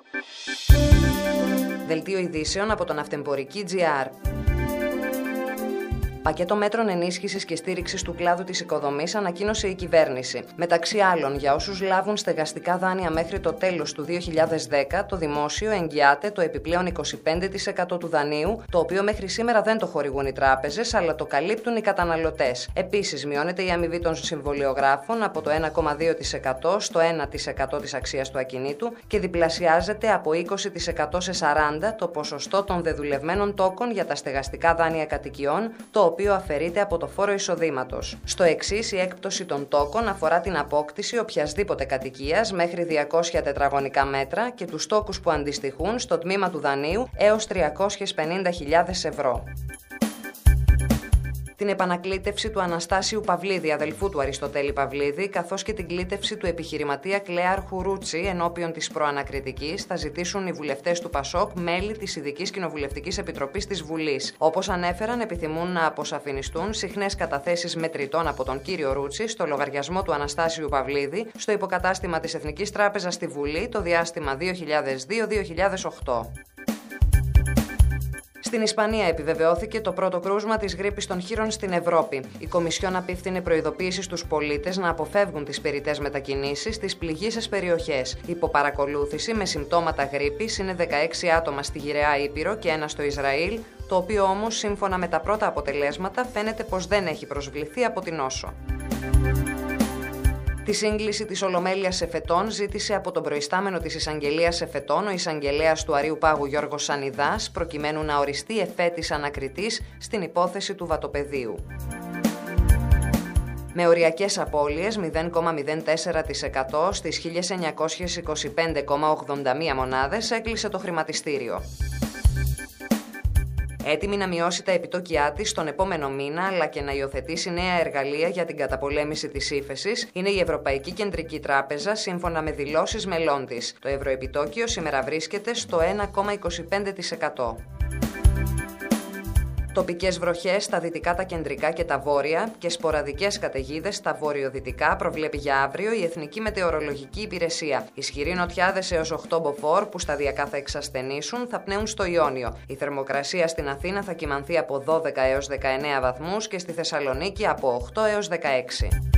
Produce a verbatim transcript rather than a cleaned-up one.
Δελτίο ειδήσεων από τον Ναυτεμπορική τζι αρ. Πακέτο μέτρων ενίσχυσης και στήριξης του κλάδου της οικοδομής ανακοίνωσε η κυβέρνηση. Μεταξύ άλλων, για όσους λάβουν στεγαστικά δάνεια μέχρι το τέλος του δύο χιλιάδες δέκα, το δημόσιο εγγυάται το επιπλέον είκοσι πέντε τοις εκατό του δανείου, το οποίο μέχρι σήμερα δεν το χορηγούν οι τράπεζες, αλλά το καλύπτουν οι καταναλωτές. Επίσης, μειώνεται η αμοιβή των συμβολιογράφων από το ένα κόμμα δύο τοις εκατό στο ένα τοις εκατό της αξίας του ακινήτου και διπλασιάζεται από είκοσι τοις εκατό σε σαράντα τοις εκατό το ποσοστό των δεδουλευμένων τόκων για τα στεγαστικά δάνεια κατοικιών, το οποίο αφαιρείται από το φόρο εισοδήματος. Στο εξής, η έκπτωση των τόκων αφορά την απόκτηση οποιασδήποτε κατοικίας μέχρι διακόσια τετραγωνικά μέτρα και τους τόκους που αντιστοιχούν στο τμήμα του δανείου έως τριακόσιες πενήντα χιλιάδες ευρώ. Την επανακλήτευση του Αναστάσιου Παυλίδη, αδελφού του Αριστοτέλη Παυλίδη, καθώς και την κλήτευση του επιχειρηματία Κλέαρχου Ρούτσι ενώπιον της προανακριτικής, θα ζητήσουν οι βουλευτές του Πασόκ, μέλη της Ειδικής Κοινοβουλευτικής Επιτροπής της Βουλής. Όπως ανέφεραν, επιθυμούν να αποσαφινιστούν συχνές καταθέσεις μετρητών από τον κύριο Ρούτσι στο λογαριασμό του Αναστάσιου Παυλίδη, στο υποκατάστημα της Εθνικής Τράπεζας στη Βουλή το διάστημα δύο χιλιάδες δύο με δύο χιλιάδες οκτώ. Στην Ισπανία επιβεβαιώθηκε το πρώτο κρούσμα της γρίπης των χείρων στην Ευρώπη. Η Κομισιόν απίφθινε προειδοποίηση στους πολίτες να αποφεύγουν τις περιττές μετακινήσεις στις πληγείσες περιοχές. Υποπαρακολούθηση με συμπτώματα γρίπης είναι δεκαέξι άτομα στη Γυραιά Ήπειρο και ένα στο Ισραήλ, το οποίο όμως, σύμφωνα με τα πρώτα αποτελέσματα, φαίνεται πως δεν έχει προσβληθεί από την νόσο. Τη σύγκληση της Ολομέλειας Εφετών ζήτησε από τον προϊστάμενο της Εισαγγελίας Εφετών, ο εισαγγελέας του Αρείου Πάγου Γιώργος Σανιδάς, προκειμένου να οριστεί εφέτης ανακριτής στην υπόθεση του βατοπεδίου. Με οριακές απώλειες μηδέν κόμμα μηδέν τέσσερα τοις εκατό στις χίλια εννιακόσιες είκοσι πέντε κόμμα ογδόντα μία μονάδες έκλεισε το χρηματιστήριο. Έτοιμη να μειώσει τα επιτόκια της τον επόμενο μήνα, αλλά και να υιοθετήσει νέα εργαλεία για την καταπολέμηση της ύφεσης, είναι η Ευρωπαϊκή Κεντρική Τράπεζα, σύμφωνα με δηλώσεις μελών της. Το ευρωεπιτόκιο σήμερα βρίσκεται στο ένα κόμμα είκοσι πέντε τοις εκατό. Τοπικές βροχές στα δυτικά, τα κεντρικά και τα βόρεια και σποραδικές καταιγίδες στα βορειοδυτικά προβλέπει για αύριο η Εθνική Μετεωρολογική Υπηρεσία. Ισχυροί νοτιάδες έως οκτώ μποφόρ που σταδιακά θα εξασθενήσουν θα πνέουν στο Ιόνιο. Η θερμοκρασία στην Αθήνα θα κυμανθεί από δώδεκα έως δεκαεννέα βαθμούς και στη Θεσσαλονίκη από οκτώ έως δεκαέξι.